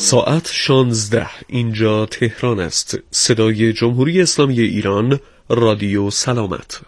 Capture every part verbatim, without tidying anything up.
ساعت شانزده، اینجا تهران است. صدای جمهوری اسلامی ایران، رادیو سلامت.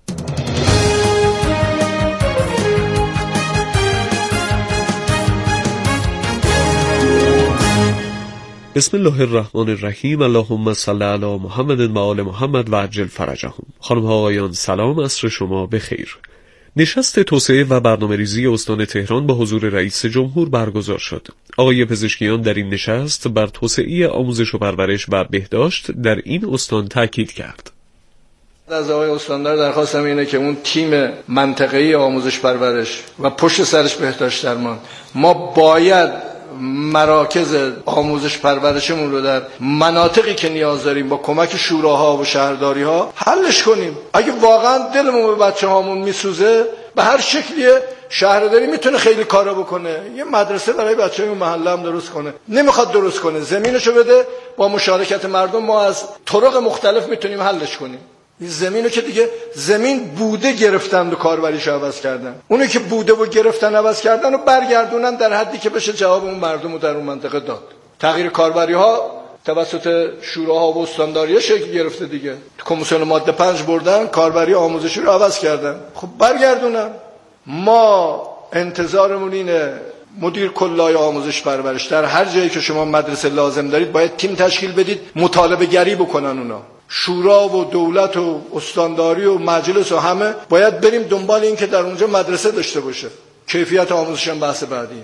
بسم الله الرحمن الرحیم. اللهم صل علی محمد و آل محمد و عجل فرجهم. خانم ها آقایان سلام، عصر شما بخیر. نشست توسعه و برنامه‌ریزی استان تهران با حضور رئیس جمهور برگزار شد. آقای پزشکیان در این نشست بر توسعه آموزش و پرورش و بهداشت در این استان تاکید کرد. از آقای استاندار درخواستم اینه که اون تیم منطقه‌ای آموزش پرورش و پشت سرش بهداشت درمان، ما باید مراکز آموزش پرورشمون رو در مناطقی که نیاز داریم با کمک شوراها و شهرداری‌ها حلش کنیم. اگه واقعا دلمون به بچه‌هامون میسوزه، به هر شکلی شهرداری میتونه خیلی کارا بکنه. یه مدرسه برای بچه‌های محله هم درست کنه. نمیخواد درست کنه، زمینشو بده، با مشارکت مردم ما از طرق مختلف میتونیم حلش کنیم. این زمینو که دیگه زمین بوده گرفتن و کاربریشو عوض کردن، اونی که بوده و گرفتن عوض کردن و برگردونن در حدی که بشه جواب اون مردم رو در اون منطقه داد. تغییر کاربری ها توسط شوراها و استانداری‌ها شکل گرفته دیگه. کمیسیون ماده پنج بردن کاربری آموزشی رو عوض کردن، خب برگردونن. ما انتظارمون اینه مدیر کلای آموزش پرورش در هر جایی که شما مدرسه لازم دارید باید تیم تشکیل بدید، مطالبه گری بکنن. اونا شورا و دولت و استانداری و مجلس و همه باید بریم دنبال این که در اونجا مدرسه داشته باشه. کیفیت آموزش هم بحث بعدیه.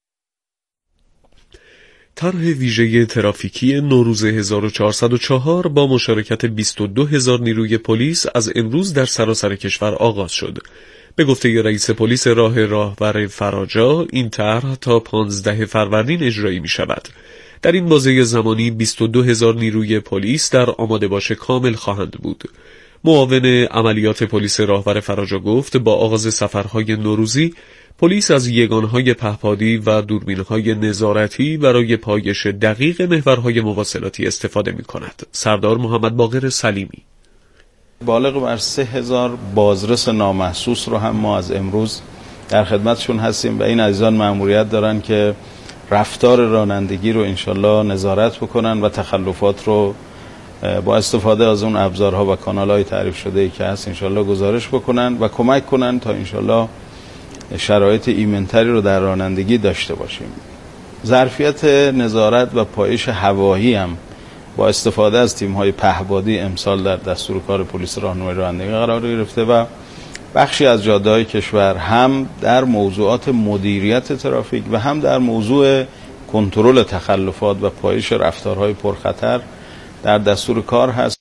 طرح ویژه ترافیکی نوروز هزار و چهارصد و چهار با مشارکت بیست و دو هزار نیروی پلیس از امروز در سراسر کشور آغاز شد. به گفته رئیس پلیس راه راهور فراجا، این طرح تا پانزده فروردین اجرایی می شود. در این بازه زمانی بیست و دو هزار نیروی پلیس در آماده باش کامل خواهند بود. معاون عملیات پلیس راهور فراجا گفت با آغاز سفرهای نوروزی، پلیس از یگانهای پهپادی و دوربینهای نظارتی برای پایش دقیق محورهای مواصلاتی استفاده می کند. سردار محمد باقر سلیمی: بالغ بر سه هزار بازرس نامحسوس رو هم ما از امروز در خدمتشون هستیم و این عزیزان مأموریت دارن که رفتار رانندگی رو انشالله نظارت بکنن و تخلفات رو با استفاده از اون ابزارها و کانالهای تعریف شده‌ای که هست انشالله گزارش بکنن و کمک کنن تا انشالله شرایط ایمن‌تری رو در رانندگی داشته باشیم. ظرفیت نظارت و پایش هوایی هم با استفاده از تیم‌های پهپادی امسال در دستور کار پلیس راهنمایی رانندگی قرار گرفته و بخشی از جاده‌های کشور هم در موضوعات مدیریت ترافیک و هم در موضوع کنترل تخلفات و پایش رفتارهای پرخطر در دستور کار هست.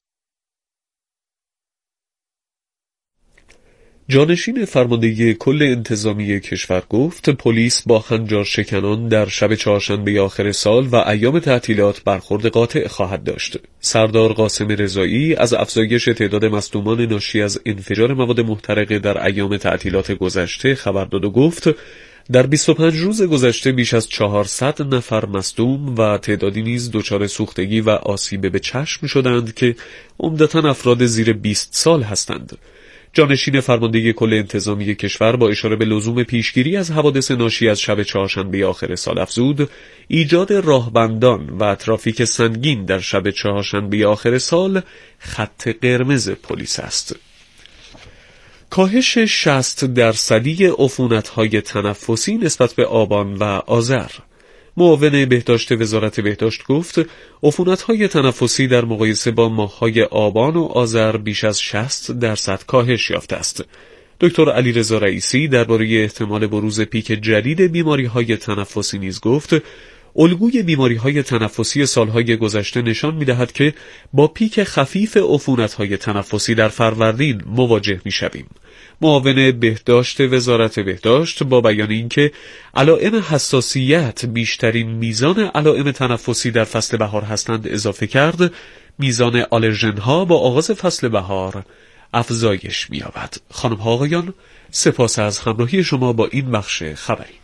جانشین فرماندهی کل انتظامی کشور گفت پلیس با خنجر شکنان در شب چهارشنبه آخر سال و ایام تعطیلات برخورد قاطع خواهد داشت. سردار قاسم رضایی از افزایش تعداد مصدومان ناشی از انفجار مواد محترقه در ایام تعطیلات گذشته خبر داد و گفت در بیست و پنج روز گذشته بیش از چهارصد نفر مصدوم و تعدادی نیز دچار سوختگی و آسیب به چشم شدند که عمدتاً افراد زیر بیست سال هستند. جانشین فرماندهی کل انتظامی کشور با اشاره به لزوم پیشگیری از حوادث ناشی از شب چهارشنبه آخر سال افزود ایجاد راهبندان و ترافیک سنگین در شب چهارشنبه آخر سال خط قرمز پلیس است. کاهش شصت درصدی عفونت‌های تنفسی نسبت به آبان و آذر. معاون بهداشت وزارت بهداشت گفت عفونت‌های تنفسی در مقایسه با ماه‌های آبان و آذر بیش از شصت درصد کاهش یافته است. دکتر علیرضا رئیسی درباره احتمال بروز پیک جدید بیماری‌های تنفسی نیز گفت الگوی بیماری‌های تنفسی سالهای گذشته نشان می‌دهد که با پیک خفیف عفونت‌های تنفسی در فروردین مواجه می‌شویم. معاون بهداشت وزارت بهداشت با بیان اینکه علائم حساسیت بیشترین میزان علائم تنفسی در فصل بهار هستند اضافه کرد میزان آلرژن‌ها با آغاز فصل بهار افزایش می‌یابد. خانم‌ها آقایان، سپاس از همراهی شما با این بخش خبری.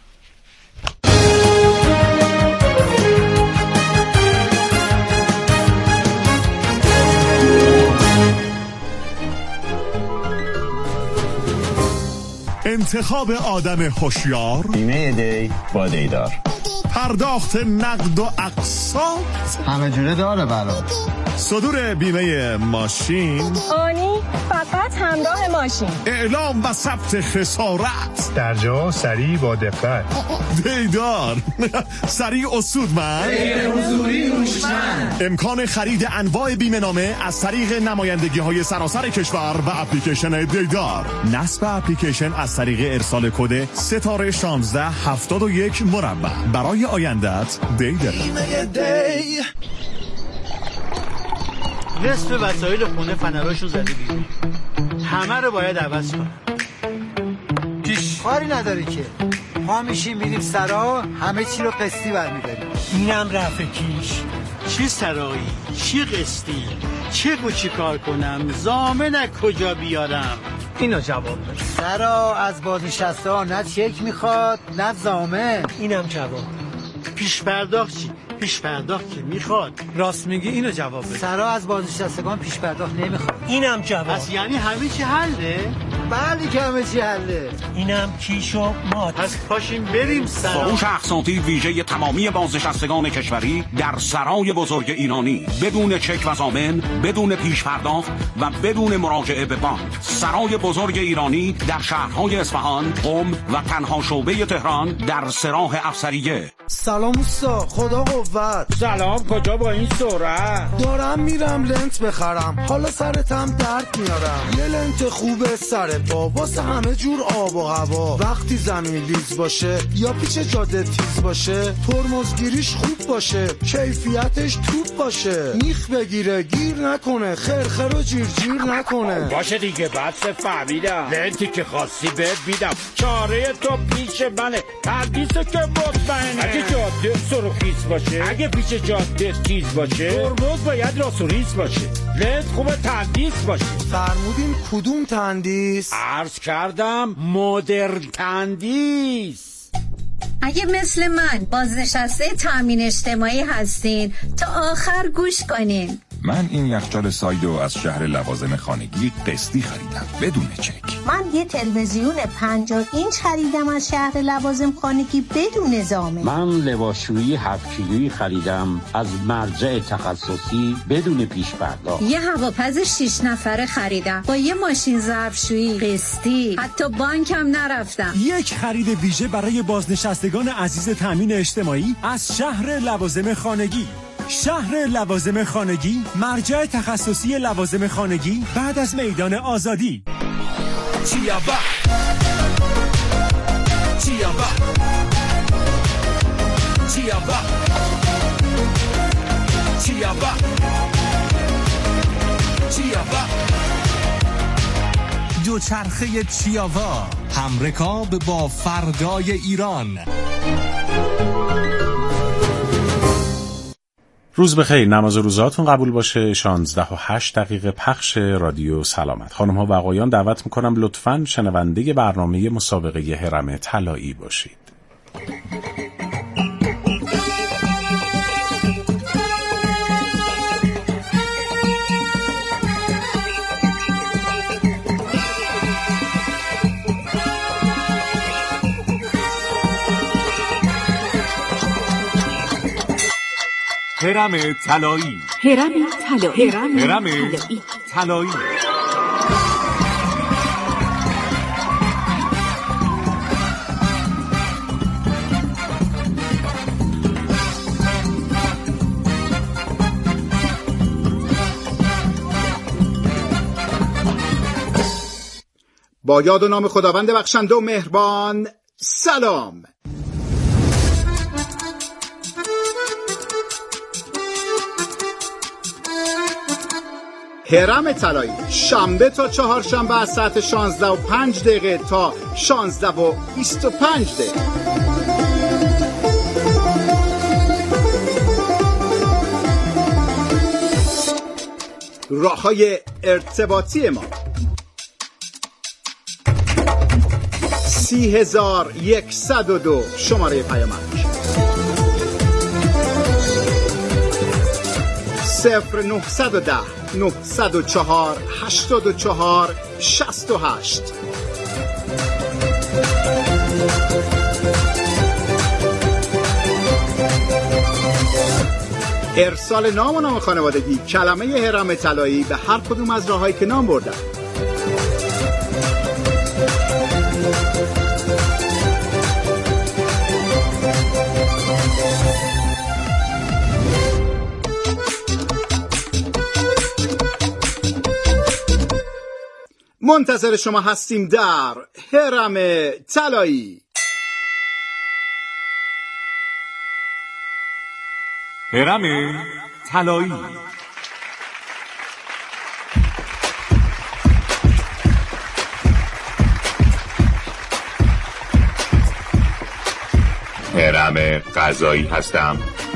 انتخاب آدم هوشیار، بیمه دی با دیدار. پرداخت نقد و اقساط همه جوره داره برات. صدور بیمه ماشین آنی فقط همراه ماشین. اعلام و ثبت خسارت در جا سریع با دقت. دیدار سریع اصودمند غیر حضوری هوشمند. امکان خرید انواع بیمه نامه از طریق نمایندگی های سراسر کشور و اپلیکیشن دیدار. نصب اپلیکیشن از طریق ارسال کد ستاره شانزده هفتاد و یک مربع. برای آیندت دیدار. نصف وسایل خونه فنراشو زده بیرون، همه رو باید عوض کنم. پیش کاری نداری که ما میشیم میریم سرا، همه چی رو قسطی برمیداریم. اینم رفع کیش. چی سرایی؟ چی قسطی؟ چه گو چی کار کنم؟ ضامن از کجا بیارم؟ اینو جواب بده. سرا از بازنشسته ها نه چک میخواد نه ضامن. اینم جواب. پیش پرداخت چی؟ پیش پرداخت که میخواد. راست میگی، اینو جواب بده. سرا از بازنشستگان پیش پرداخت نمیخواد. اینم جواب. پس یعنی همه چی حله؟ بله که همه چی حله. اینم کیش و مات. پس پاشیم بریم سرا. فروش اقساطی ویژه تمامی بازنشستگان کشوری در سرای بزرگ ایرانی، بدون چک و ضامن، بدون پیش پرداخت و بدون مراجعه به بانک. سرای بزرگ ایرانی در شهرهای اصفهان، قم و تنها شعبه تهران در سراح افسریه. سلام اوستا، خدا قوت. سلام، کجا با این سرعت؟ دارم میرم لنت بخرم، حالا سرتم درد میارم. یه لنت خوبه سر پا واسه همه جور آب و هوا. وقتی زمین لیز باشه یا پیچ جاده تیز باشه، ترمزگیریش خوب باشه، کیفیتش توپ باشه، میخ بگیره گیر نکنه، خرخر و جیر جیر نکنه. باشه دیگه، بس فهمیدم. لنتی که خواستی بهت میدم، چاره تو پیش منه، تردیسه که مطمئنه. اگه جاده سرخیز باشه، اگه پیچ جاده تیز باشه، ترمز باید راسوریز باشه، لنت خوبه تندیس باشه. فرمودین کدوم تندیس؟ عرض کردم مدرن تندیس. اگه مثل من بازنشسته تامین اجتماعی هستین تا آخر گوش کنین. من این یخچال سایدو از شهر لوازم خانگی قسطی خریدم بدون چک. من یه تلویزیون پنجاه اینچ خریدم از شهر لوازم خانگی بدون ضامن. من لباسشویی هفت کیلویی خریدم از مرجع تخصصی بدون پیش پرداخت. یه هواپز شش نفره خریدم با یه ماشین ظرفشویی قسطی، حتی بانکم نرفتم. یک خرید ویژه برای بازنشستگان عزیز تامین اجتماعی از شهر لوازم خانگی. شهر لوازم خانگی، مرجع تخصصی لوازم خانگی بعد از میدان آزادی. چیابا چیابا چیابا چیابا چیابا دوچرخه چیاوا، همرکاب با فردای ایران. روز بخیر، نماز روزاتون قبول باشه. شانزده و هشت دقیقه پخش رادیو سلامت. خانم ها و آقایان دعوت میکنم لطفاً شنونده برنامه مسابقه هرم طلایی باشید. هرم طلایی، هرم طلایی، هرم طلایی. با یاد و نام خداوند بخشنده و مهربان. سلام. هرم طلایی شنبه تا چهارشنبه از ساعت شانزده و پنج دقیقه تا شانزده و بیست و پنج دقیقه. راه‌های ارتباطی ما: سی هزار یکصد و دو شماره پیامک، صفر نهصد و ده نهصد و چهار هشتاد و چهار شصت و هشت. ارسال نام و نام خانوادگی کلمه هرم طلایی به هر کدوم از راههایی که نام بردم. منتظر شما هستیم در هرم طلایی. هرم طلایی. هرم قضایی هستم.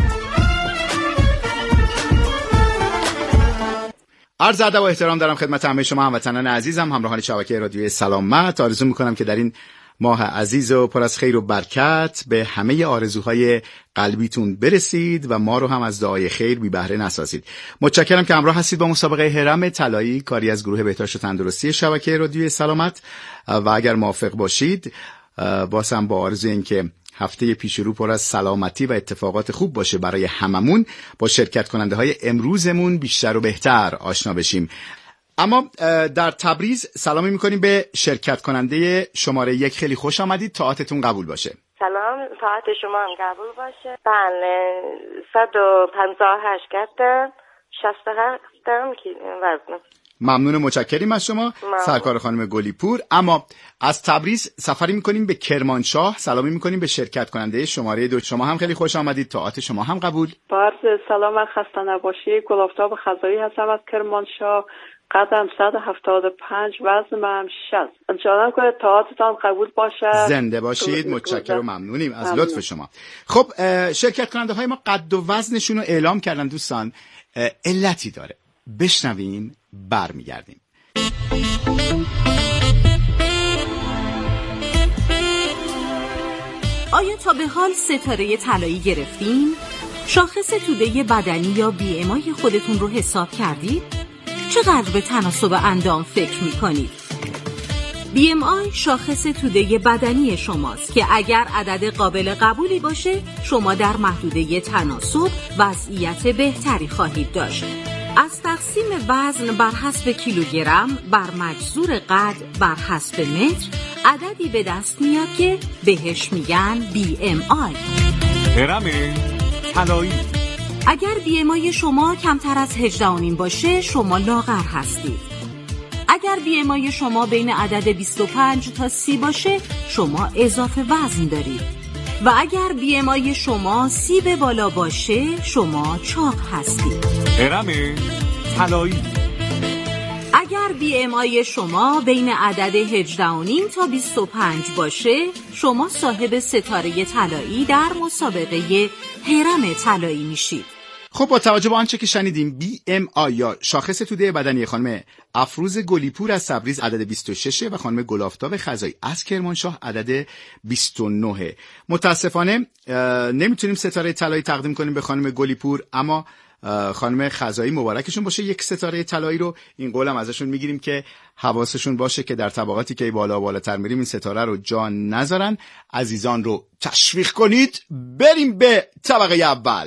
عرض ادب و احترام دارم خدمت همه شما هموطنان عزیزم، همراهان شبکه رادیوی سلامت. آرزو میکنم که در این ماه عزیز و پر از خیر و برکت به همه آرزوهای قلبیتون برسید و ما رو هم از دعای خیر بی بهره نسازید. متشکرم که همراه هستید با مسابقه هرم طلایی، کاری از گروه بهداشت و تندرستی شبکه رادیوی سلامت. و اگر موافق باشید بازم با آرزوی این که هفته پیش رو پر از سلامتی و اتفاقات خوب باشه برای هممون، با شرکت کننده های امروزمون بیشتر و بهتر آشنا بشیم. اما در تبریز سلامی میکنیم به شرکت کننده شماره یک. خیلی خوش آمدید، طاعتتون قبول باشه. سلام، طاعت شما هم قبول باشه. بله، صد و پنجاه و هشت گفتم، شصت و هفتم وزنم. ممنون، متشکریم از شما ممنون. سرکار خانم گلیپور. اما از تبریز سفری میکنیم به کرمانشاه، سلامی میکنیم به شرکت کننده شماره دو. شما هم خیلی خوش آمدید، طاعت شما هم قبول. با عرض سلام و خسته نباشی. گلافتاب خزایی هستم از کرمانشاه، قدم صد و هفتاد و پنج، وزنم هم شصت. انشاءالله که طاعتتان قبول باشه. زنده باشید، متشکرم و ممنونیم از ممنون. لطف شما. خب شرکت کننده های ما قد و وزنشون رو اعلام کردن دوستان، علتی داره، بشنویم برمیگردیم. آیا تا به حال ستاره طلایی گرفتین؟ شاخص توده بدنی یا بی ام آی خودتون رو حساب کردید؟ چقدر به تناسب اندام فکر میکنید؟ بی ام آی شاخص توده بدنی شماست که اگر عدد قابل قبولی باشه شما در محدوده تناسب وضعیت بهتری خواهید داشت. از تقسیم وزن بر حسب کیلوگرم بر مجذور قد بر حسب متر عددی به دست میاد که بهش میگن بی ام آی. هرم طلایی. اگر بی ام آی شما کمتر از هجده و نیم باشه شما لاغر هستید. اگر بی ام آی شما بین عدد بیست و پنج تا سی باشه شما اضافه وزن دارید. و اگر بی ام آی شما سی به بالا باشه شما چاق هستید. هرم طلایی. اگر بی ام آی شما بین عدد هجده و نیم تا بیست و پنج باشه شما صاحب ستاره طلایی در مسابقه هرم طلایی میشید. خب با توجه به آنچه که شنیدیم، بی ام آی یا شاخص توده بدنی خانم افروز گلیپور از تبریز عدد بیست و شش و خانم گلافتاب خزایی از کرمانشاه عدد بیست و نه. متاسفانه نمیتونیم ستاره طلایی تقدیم کنیم به خانم گلیپور، اما خانم خزایی مبارکشون باشه یک ستاره طلایی رو. این قولم ازشون میگیریم که حواسشون باشه که در طبقاتی که بالا بالاتر میریم این ستاره رو جان نذارن. عزیزان رو تشویق کنید. بریم به طبقه اول.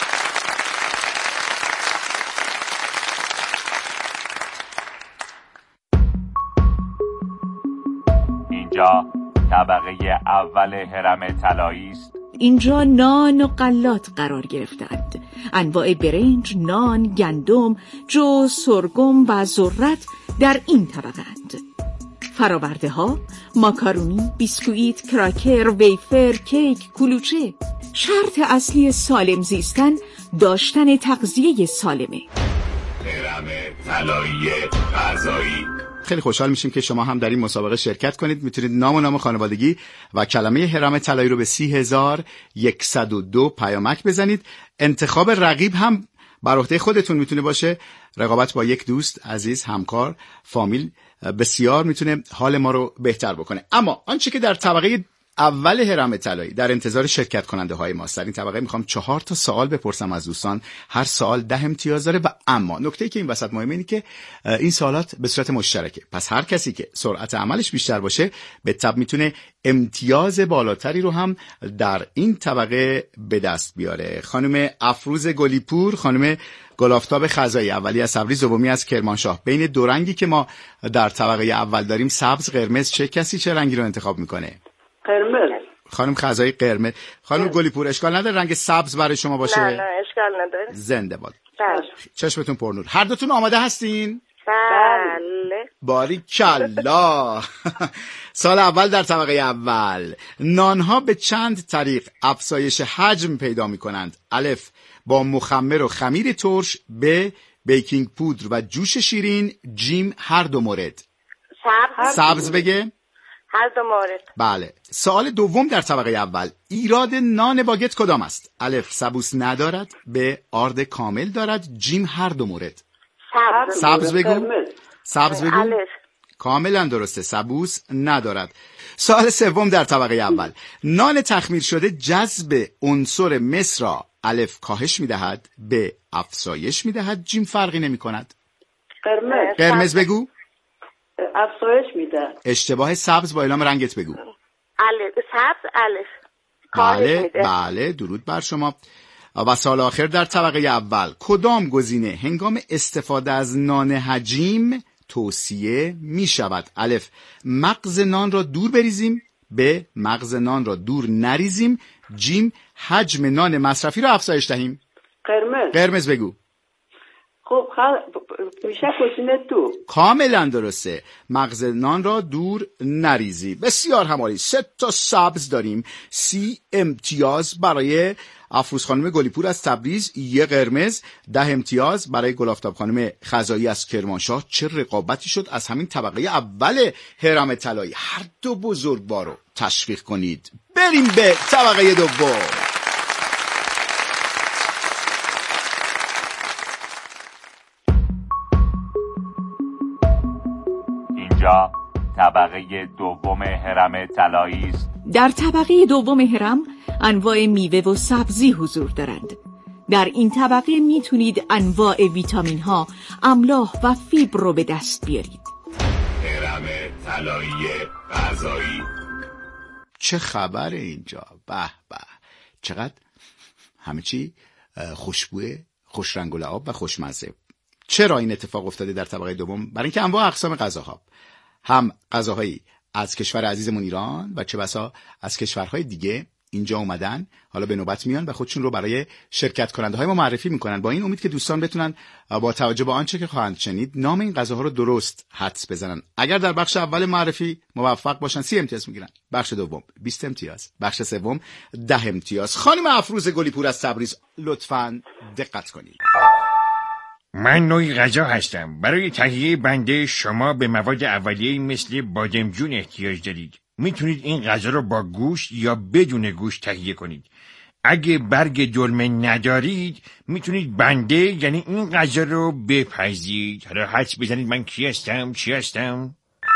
اینجا طبقه اول هرم طلایی است. اینجا نان و غلات قرار گرفتند. انواع برنج، نان، گندم، جو، سرگم و ذرت در این طبقه‌اند. فراورده ها، ماکارونی، بیسکویت، کراکر، ویفر، کیک، کلوچه. شرط اصلی سالم زیستن داشتن تغذیه سالمه. هرم طلایی غذایی. خیلی خوشحال میشیم که شما هم در این مسابقه شرکت کنید. میتونید نام و نام خانوادگی و کلمه هرم طلایی رو به سی هزار و صد و دو پیامک بزنید. انتخاب رقیب هم بر عهده خودتون میتونه باشه. رقابت با یک دوست عزیز، همکار، فامیل بسیار میتونه حال ما رو بهتر بکنه. اما آنچه که در طبقه اول هرم طلایی در انتظار شرکت کننده های ماست. در این طبقه میخوام چهار تا سوال بپرسم از دوستان، هر سوال ده امتیاز داره و اما نکته‌ای که این وسط مهمه اینه که این سوالات به صورت مشترکه، پس هر کسی که سرعت عملش بیشتر باشه به تبع میتونه امتیاز بالاتری رو هم در این طبقه به دست بیاره. خانم افروز گلیپور، خانم گلافتاب خزایی، اولی از تبریز، دومی از کرمانشاه. بین دو رنگی که ما در طبقه اول داریم، سبز قرمز، چه کسی چه رنگی رو انتخاب میکنه؟ قرمز. خانم خزایی قرمز. خانم گلیپور اشکال نداره رنگ سبز برای شما باشه؟ نه نه اشکال نداره. زنده باد. بله. چشمتون پرنور. هر دوتون آماده هستین؟ بله. باریکلا. سال اول در طبقه اول، نانها به چند طریق افزایش حجم پیدا می کنند؟ الف با مخمر و خمیر ترش، ب بیکینگ پودر و جوش شیرین، جیم هر دو مورد. سبز. سبز بگه؟ هر دو مورد. بله. سوال دوم در طبقه اول، ایراد نان باگت کدام است؟ الف سبوس ندارد، ب آرد کامل دارد، جیم هر دو مورد. سبز. سبز بگو. سبز بگو. الف. کاملا درسته، سبوس ندارد. سوال سوم در طبقه اول، نان تخمیر شده جذب عنصر مس را الف کاهش میدهد، ب افزایش میدهد، جیم فرقی نمی کند. قرمز. قرمز بگو. افزایش میده. اشتباه. سبز با اعلام رنگت بگو. الف. سبز الف. بله بله، درود بر شما. و سال آخر در طبقه اول، کدام گزینه هنگام استفاده از نان حجیم توصیه می شود؟ الف مغز نان را دور بریزیم، ب مغز نان را دور نریزیم، جیم حجم نان مصرفی را افزایش دهیم. قرمز. قرمز بگو. خب خل... میشه گزینه دو. کاملا درسته، مغز نان را دور نریزی. بسیار همالی. سه تا سبز داریم، سی امتیاز برای افروز خانم گلیپور از تبریز، یه قرمز، ده امتیاز برای گلافتاب خانم خزایی از کرمانشاه. چه رقابتی شد از همین طبقه اول هرم طلایی. هر دو بزرگوار رو تشویق کنید. بریم به طبقه دوم. اینجا طبقه دوم هرم طلایی است. در طبقه دوم هرم انواع میوه و سبزی حضور دارند. در این طبقه میتونید انواع ویتامین ها، املاح و فیبر رو به دست بیارید. هرم طلایی غذایی. چه خبره اینجا؟ به به، چقدر همه چی خوشبوه، خوش رنگ و لعاب و خوشمزه. چرا این اتفاق افتاده در طبقه دوم؟ برای اینکه انواع اقسام غذاها، هم غذاهایی از کشور عزیزمون ایران و چه بسا از کشورهای دیگه اینجا اومدن، حالا به نوبت میان و خودشون رو برای شرکت کننده های ما معرفی میکنن، با این امید که دوستان بتونن با توجه به آنچه که خواهند شنید نام این غذاها رو درست حدس بزنن. اگر در بخش اول معرفی موفق باشن سی امتیاز میگیرن، بخش دوم بیست امتیاز، بخش سوم ده امتیاز. خانم افروز گلیپور از تبریز لطفاً دقت کنید. من نوعی غذا هستم. برای تهیه بنده شما به مواد اولیه‌ای مثل بادمجون احتیاج دارید. میتونید این غذا رو با گوشت یا بدون گوشت تهیه کنید. اگه برگ دلمه ندارید میتونید بنده یعنی این غذا رو بپزید. حالا حدس بزنید من کی هستم؟ چی هستم؟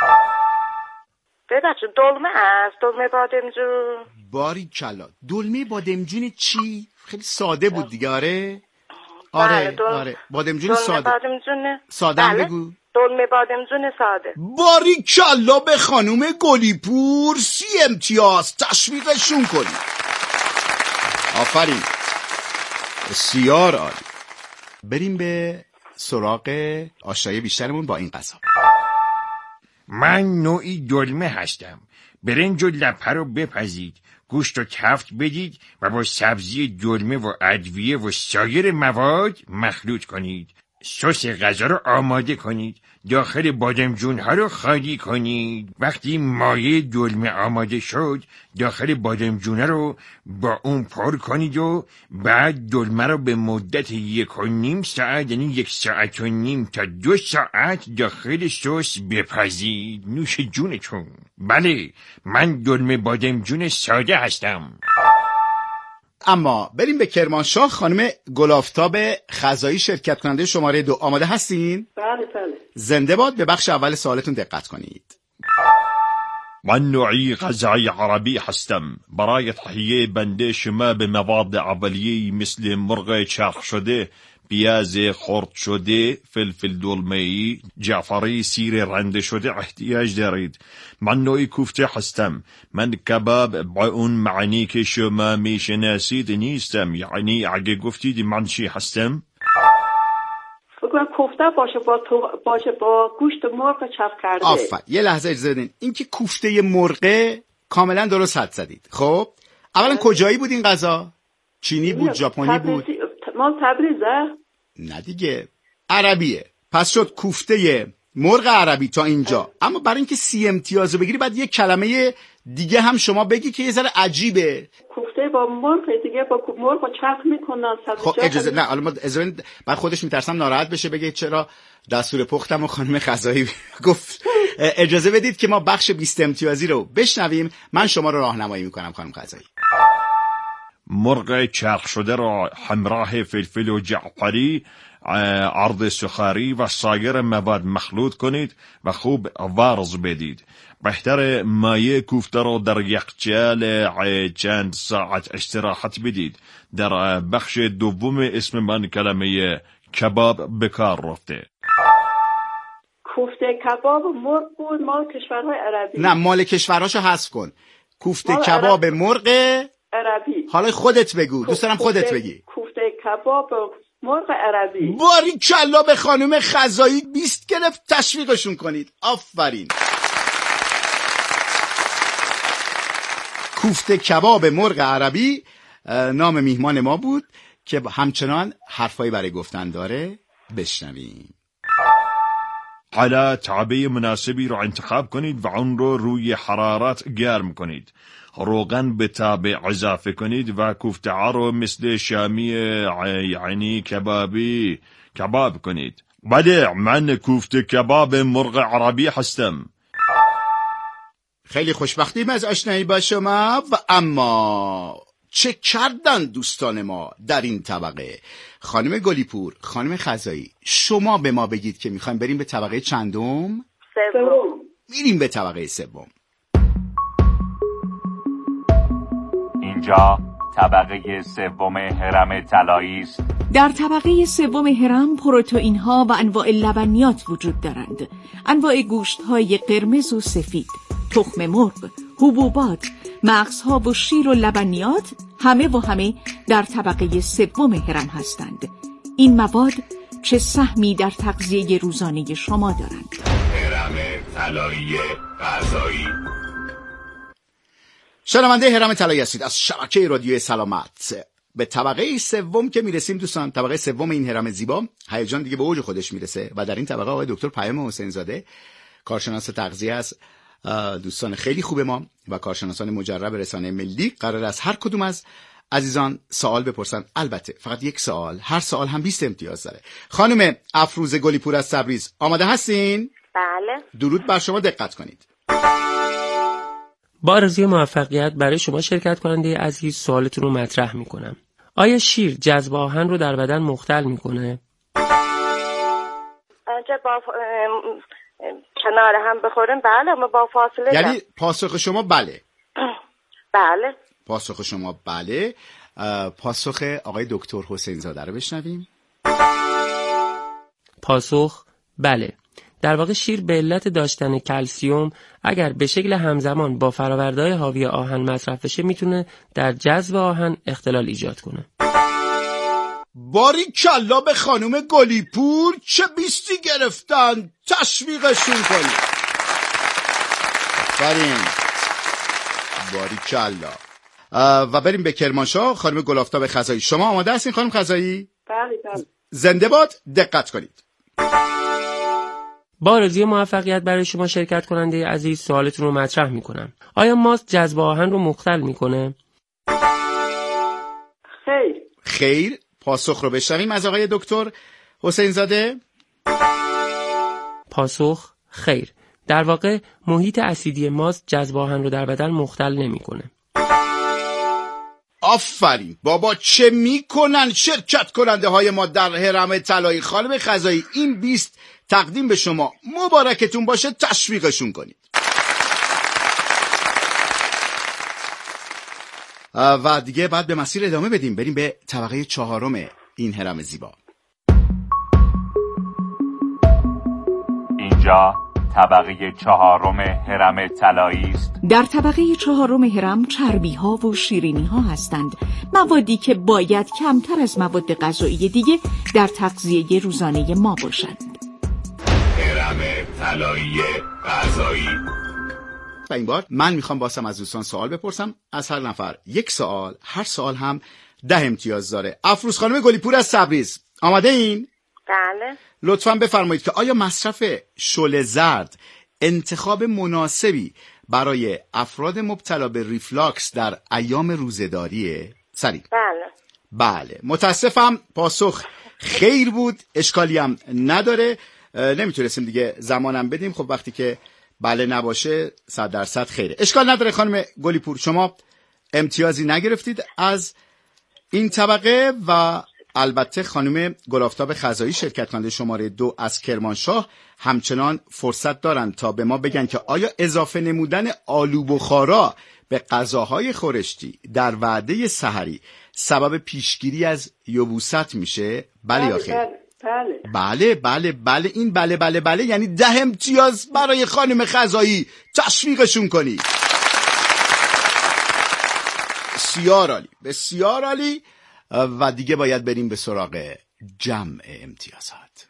ببخشید دلمه است. دلمه بادمجون. باریکلا. دلمه بادمجون چی؟ خیلی ساده بود دیگه. آره آره دل... آره بادمجون ساده. بادمجون ساده بله. بگو. دلمه بادمجون ساده. باریکلا به خانوم گلیپور، سی امتیاز. تشویقشون کنید. آفرین، بسیار عالی. بریم به سراغ آشنایی بیشترمون با این غذا. من نوعی دلمه هستم. برنج و لپه رو بپزید، گوشت و تفت بدید و با سبزی دلمه و ادویه و سایر مواد مخلوط کنید. سس غذا رو آماده کنید. داخل بادمجون ها رو خالی کنید. وقتی مایه دلمه آماده شد داخل بادمجون رو با اون پر کنید و بعد دلمه رو به مدت یک و نیم ساعت یعنی یک ساعت و نیم تا دو ساعت داخل سس بپزید. نوش جونتون. بله، من دلمه بادمجون ساده هستم. اما بریم به کرمانشاه. خانم گلافتاب خزایی شرکت کننده شماره دو، آماده هستین؟ بله بله. زنده باد. به بخش اول سوالتون دقت کنید. من نوعی غذای عربی هستم. برای تهیه بنده شما به مواد اولیه‌ای مثل مرغ چرخ شده، پیاز خرد شده، فلفل دلمه‌ای، جعفری، سیر رنده شده احتیاج دارید. من نوعی کوفته هستم. من کباب با اون معنی که شما میشناسید نیستم. یعنی اگه گفتید من چی هستم؟ فکر کوفته باشه با تو باشه با گوشت مرغ چرخ کرده. آفر. یه لحظه اجازه بدین. این که کوفته مرغ کاملا درست حد زدید. خب اولا کجایی بود این غذا؟ چینی بود، ژاپنی بود؟ مال تبریزه؟ نه دیگه، عربیه. پس شد کوفته مرغ عربی تا اینجا. اما برای اینکه سی امتیازو بگیری بعد یه کلمه دیگه هم شما بگی که یه ذره عجیبه. کوفته با مرغ دیگه، با مرغ چرخ میکنن. خب اجازه نه، حالا ما اجازه بعد خودش میترسم ناراحت بشه بگه چرا دستور پختم و خانم خزایی گفت. اجازه بدید که ما بخش بیست امتیازی رو بشنویم. من شما رو راهنمایی میکنم خانم خزایی. مرغ چرخ شده را همراه فلفل و جعفری، عرض سخاری و سایر مواد مخلوط کنید و خوب وارز بدید. بهتر مایه کوفته را در یخچال چند ساعت استراحت بدید. در بخش دوم اسم من کلمه کباب به کار رفته. کوفته کباب مرغ بود مال کشورهای عربی. نه، مال کشورهاشو حذف کن. کوفته کباب عرب... مرغ عربی. حالا خودت بگو. دوست دارم خودت بگی. کوفته کباب مرغ عربی. باری کلا به خانم خزایی بیست گرفت. تشویقشون کنید. آفرین. کوفته کباب مرغ عربی نام میهمان ما بود که همچنان حرفایی برای گفتن داره. بشنویم. حالا تعبیه مناسبی رو انتخاب کنید و اون رو روی حرارت گرم کنید. روغن به تابع اضافه کنید و کوفته ها رو مثل شامی یعنی کبابی کباب کنید. بله، من کوفته کباب مرغ عربی هستم. خیلی خوشبختیم از آشنایی با شما. و اما چه کردن دوستان ما در این طبقه؟ خانم گلیپور، خانم خزایی، شما به ما بگید که میخوایم بریم به طبقه چندم؟ سوم. میریم به طبقه سوم. اینجا طبقه سوم هرم طلایی است. در طبقه سوم هرم پروتئین ها و انواع لبنیات وجود دارند. انواع گوشت های قرمز و سفید، تخم مرغ، حبوبات، مغزها و شیر و لبنیات همه و همه در طبقه سوم هرم هستند. این مواد چه سهمی در تغذیه روزانه شما دارند؟ هرم طلایی غذایی. شنونده هرم طلایی هستید از شبکه رادیو سلامت. به طبقه سوم که میرسیم دوستان، طبقه سوم این هرم زیبا، هیجان دیگه به اوج خودش میرسه و در این طبقه آقای دکتر پیام حسین زاده، کارشناس تغذیه است، دوستان خیلی خوب ما و کارشناسان مجرب رسانه ملی، قرار است هر کدوم از عزیزان سوال بپرسن. البته فقط یک سوال، هر سوال هم بیست امتیاز داره. خانم افروز گلیپور از تبریز آماده هستین؟ بله. درود بر شما، دقت کنید. با آرزوی موفقیت برای شما شرکت کننده عزیز سوالتون رو مطرح میکنم. آیا شیر جذب آهن رو در بدن مختل میکنه؟ با کنار هم بخوریم بله، اما با فاصله. یعنی پاسخ شما بله؟ بله. پاسخ شما بله. پاسخ آقای دکتر حسین زاده رو بشنویم. پاسخ بله. در واقع شیر به علت داشتن کلسیوم اگر به شکل همزمان با فرآورده‌های حاوی آهن مصرف بشه میتونه در جذب آهن اختلال ایجاد کنه. باری کلا به خانم گلیپور، چه بیستی گرفتن. تشویقشون کنید. بریم. باری کلا. و بریم به کرمانشاه. خانم گلافتاب خزایی، شما آماده هستین خانم خزایی؟ بله بله. زنده باد. دقت کنید. با آرزوی موفقیت برای شما شرکت کننده عزیز سوالتون رو مطرح میکنم. آیا ماست جذب آهن رو مختل میکنه؟ خیر. خیر. پاسخ رو بشنویم از آقای دکتر حسین زاده. پاسخ خیر. در واقع محیط اسیدی ماست جذب آهن رو در بدن مختل نمیکنه. آفرین بابا، چه میکنن شرکت کننده های ما در هرم طلایی. خانم خزایی، این بیست تقدیم به شما، مبارکتون باشه. تشویقشون کنید. و دیگه بعد به مسیر ادامه بدیم، بریم به طبقه چهارم این هرم زیبا. اینجا طبقه چهارم هرم طلایی است. در طبقه چهارم هرم چربی ها و شیرینی ها هستند، موادی که باید کمتر از مواد غذایی دیگه در تغذیه روزانه ما باشند. هرم طلایی غذایی. و این بار من میخوام باسم از دوستان سوال بپرسم، از هر نفر یک سوال، هر سوال هم ده امتیاز داره. افروز خانم گلیپور از تبریز، آماده این؟ بله. لطفاً بفرمایید که آیا مصرف شل زرد انتخاب مناسبی برای افراد مبتلا به ریفلاکس در ایام روزه‌داریه؟ سریع. بله. بله. متاسفم، پاسخ خیر بود، اشکالی هم نداره. نمیتونستیم دیگه زمانم بدیم، خب وقتی که بله نباشه صد درصد خیره. اشکال نداره خانم گلیپور، شما امتیازی نگرفتید از این طبقه و البته خانم گلافتاب خزایی شرکت کننده شماره دو از کرمانشاه همچنان فرصت دارن تا به ما بگن که آیا اضافه نمودن آلو بخارا به غذاهای خورشتی در وعده سحری سبب پیشگیری از یبوست میشه؟ بله یا خیر؟ بله. بله بله بله این بله بله بله یعنی ده امتیاز برای خانم خزایی. تشویقشون کنی. بسیار عالی، بسیار عالی. و دیگه باید بریم به سراغ جمع امتیازات.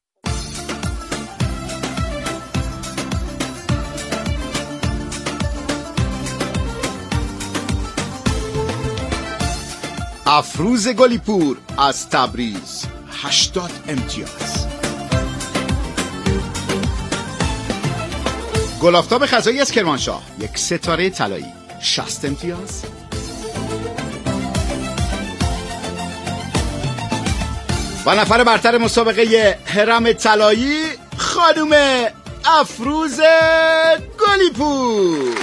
افروز گلیپور از تبریز هشتاد امتیاز. گلافتاب خزایی از کرمانشاه یک ستاره طلایی شصت امتیاز. و نفر برتر مسابقه هرم طلایی خانم افروز گلیپور.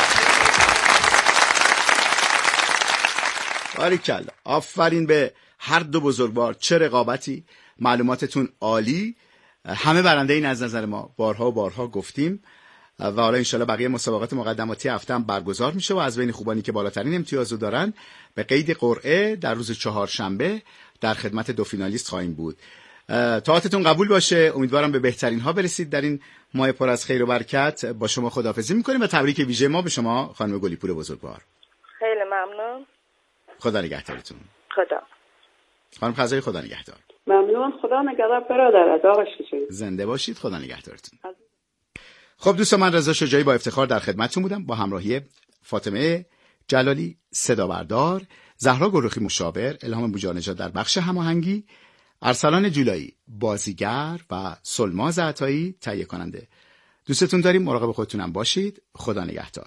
باریکلا، آفرین به هر دو بزرگوار، چه رقابتی، معلوماتتون عالی. همه برنده این از نظر ما بارها و بارها گفتیم و حالا انشالله بقیه مسابقات مقدماتی هفته هم برگزار میشه و از بین خوبانی که بالاترین امتیازو دارن به قید قرعه در روز چهارشنبه در خدمت دو فینالیست خواهیم بود. طاعتتون قبول باشه، امیدوارم به بهترین ها برسید در این ماه پر از خیر و برکت. با شما خداحافظی میکنیم و تبریک ویژه ما به شما خانم گلیپور بزرگوار. خیلی ممنون. خدا نگهدارتون. خدا. خانم خزایی خدا نگهدار. ممنون، خدا نگهدار برادر. آقا شجاعی زنده باشید، خدا نگهدارتون. خب دوستان، من رضا شجاعی با افتخار در خدمتتون بودم با همراهی فاطمه جلالی صدا بردار، زهرا گروخی مشاور، الهام بوجانژاد در بخش هماهنگی، ارسلان جولایی بازیگر و سلماز عطایی تهیه کننده. دوستتون داریم، مراقب خودتونم باشید. خدا نگهدار.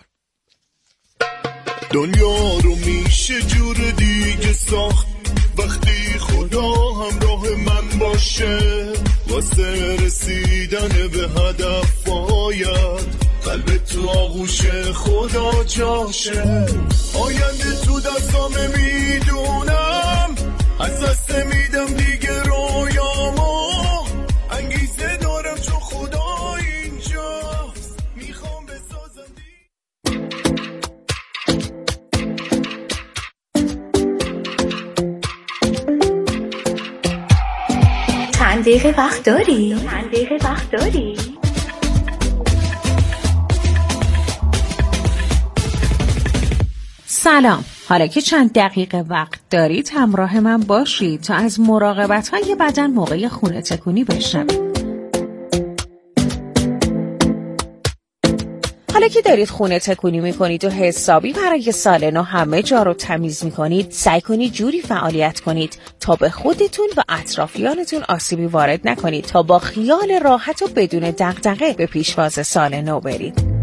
دنیا رو میشه جور دیگه ساخت وقتی خدا همراه من باشه، واسه رسیدن به هدف باید قلب تو آغوش خدا جاشه. آینده تو دستامه میدونم، از دست میدم دیگه رویامو، انگیزه دارم چون خدا اینجاست، میخوام بسازم چند دقیقه وقت داری؟ چند دقیقه وقت داری؟ سلام، حالا که چند دقیقه وقت دارید همراه من باشید تا از مراقبت‌های بدن موقع خونه تکونی بشنوید. حالا که دارید خونه تکونی میکنید و حسابی برای سال نو همه جا رو تمیز میکنید، سعی کنید جوری فعالیت کنید تا به خودتون و اطرافیانتون آسیبی وارد نکنید تا با خیال راحت و بدون دغدغه به پیشواز سال نو برید.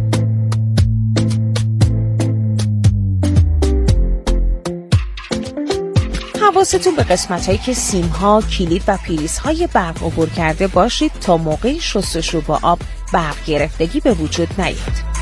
حواستون به قسمت‌هایی که سیم‌ها، کلید و پریزهای برق عبور کرده باشید تا موقع شستشو با آب برق گرفتگی به وجود نیاد.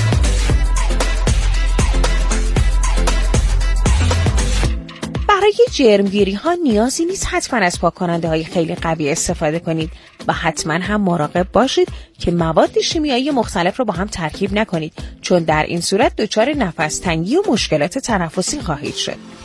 برای جرمگیری ها نیازی نیست حتما از پاک کننده های خیلی قوی استفاده کنید و حتما هم مراقب باشید که مواد شیمیایی مختلف رو با هم ترکیب نکنید، چون در این صورت دچار نفس تنگی و مشکلات تنفسی خواهید شد.